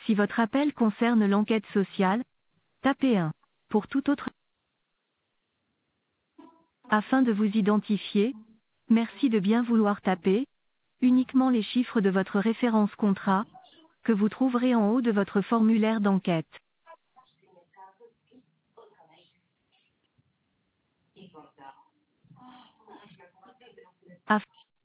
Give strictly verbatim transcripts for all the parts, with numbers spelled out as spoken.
Si votre appel concerne l'enquête sociale, tapez un. Pour tout autre, afin de vous identifier, merci de bien vouloir taper uniquement les chiffres de votre référence contrat, que vous trouverez en haut de votre formulaire d'enquête. Af-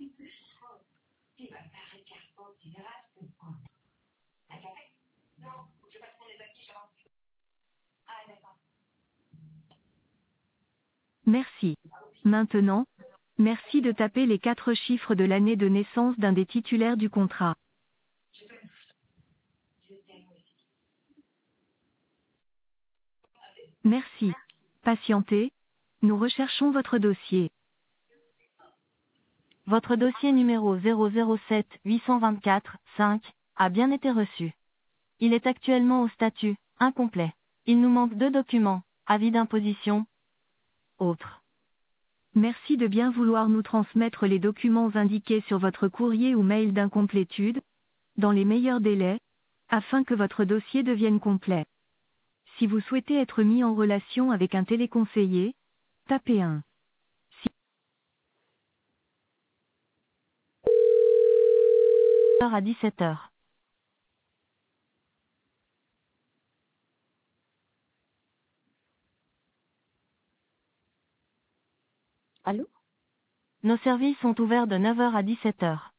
Merci. Maintenant, merci de taper les quatre chiffres de l'année de naissance d'un des titulaires du contrat. Merci. Patientez, nous recherchons votre dossier. Votre dossier numéro zéro zéro sept huit deux quatre cinq a bien été reçu. Il est actuellement au statut incomplet. Il nous manque deux documents, avis d'imposition, autres. Merci de bien vouloir nous transmettre les documents indiqués sur votre courrier ou mail d'incomplétude, dans les meilleurs délais, afin que votre dossier devienne complet. Si vous souhaitez être mis en relation avec un téléconseiller, tapez un. Si heures à dix-sept heures. Allô? Nos services sont ouverts de neuf heures à dix-sept heures.